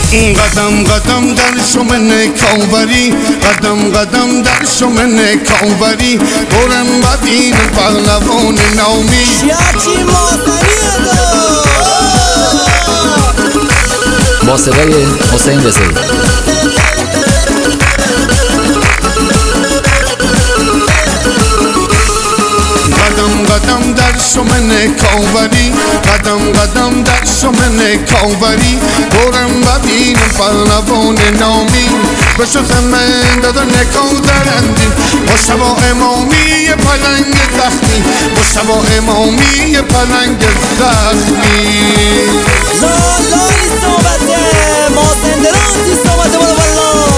قدم قدم در شمن کاوری، قدم قدم در شمن کاوری، برم ببین پهلوان نامی. شیاچی ماسنی با صدای حسین رضایی. قدم قدم در شمن کاوری، قدم قدم در شمن کاوری، برم ببین پهلوان نامی. بشو زمین دادا نکاو درندی، با شبا امامی پلنگ زخمی، با شبا امامی پلنگ زخمی. زالایی صحبته ماسندرانتی صحبته بوده والا.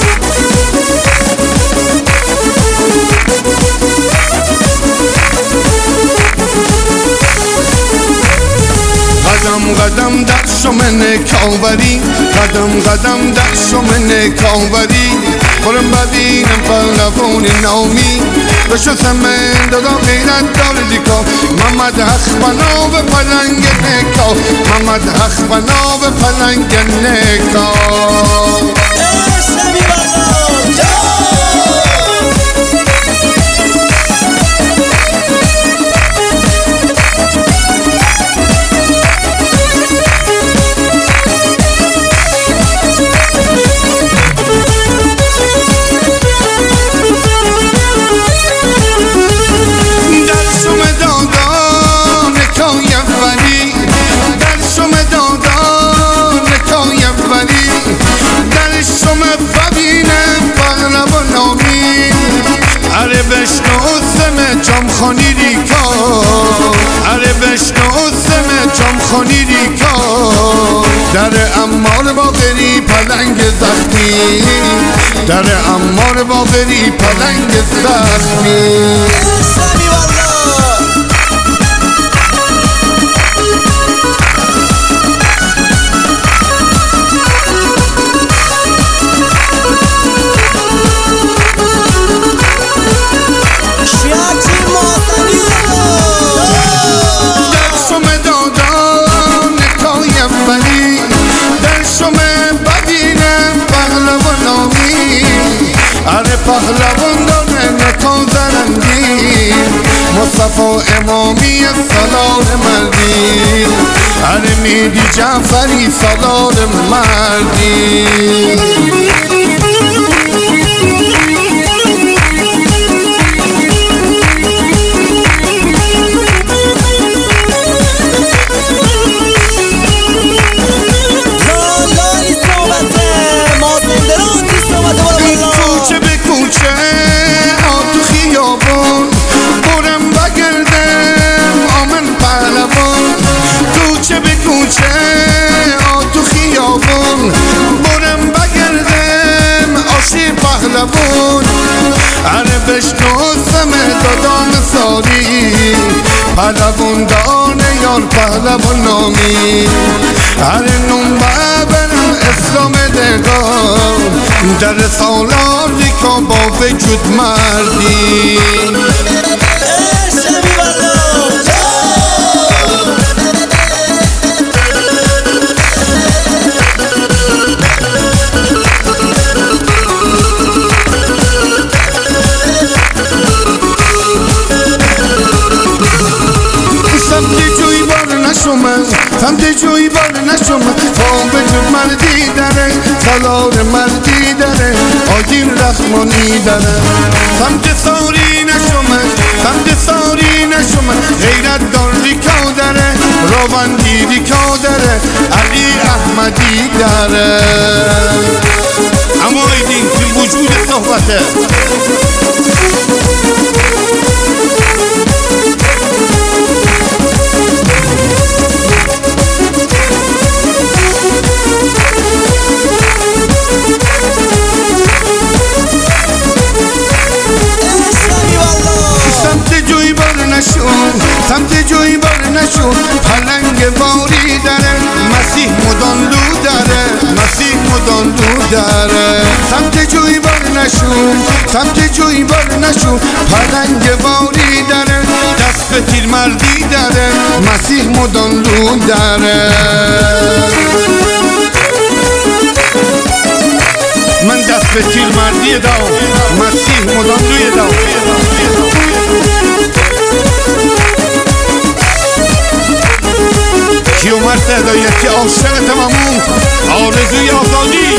قدم قدم در شمن کاوری، قدم قدم در شمن کاوری، برم ببینم پهلوان نامی. بشو زمین دادا غیرت دار دیکا، محمد حق بنا به پلنگ نکا، محمد حق بنا به پلنگ نکا. اشتبی والا اره بشنوزم جامخانی ریکا، اره بشنوزم جامخانی ریکا، در امار باقری پلنگ زخمی، در امار باقری پلنگ زخمی. اشتبی والا پهلوان داره نکان زرندی، مصطفی امامی سالار مردی، علی میدی جعفری سالار مردی. کوچه به کوچه تو خیابون، برم بگردم آمن پهلوان. کوچه به کوچه تو خیابون، برم بگردم آشی پهلوان. اره بشنوزم دادام سالی، پهلوان دانه یار پهلوان نامی. اره نومه برم اسلام دگار، در سالاری که با وجود مردی. اشتبی والا سمت جوی بار نشم، با وجود مردی داره، سالار مردی داره، آدین رحمانی داره. سمت ساری نشم، سمت ساری نشم، غیرت دار ریکا داره، روبندی ریکا داره، علی احمدی داره. اما ایدین که وجود صحبته. سمت جوی بار نشو، پلنگ باری داره، مسیح مدانلو داره، مسیح مدانلو داره. سمت جوی بار نشو، سمت جوی بار نشو، پلنگ باری داره، دست به تیر مردی داره، مسیح مدانلو داره. به تیر مردی دام مسیح مدام روی دام کیومرث هدایتی عاشق تمامون آرزوی آزادی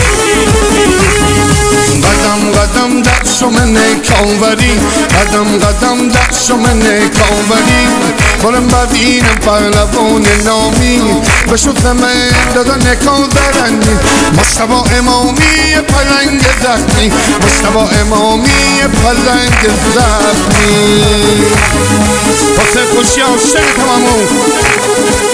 قدم قدم در شمن کاوری قدم قدم در شمن کاوری برم ببینم پهلوان نامی به شکرمه دادن کازرنی مصطفی امامی پلنگ زخمی مصطفی امامی پلنگ زخمی واسه خوشی عاشق تمامون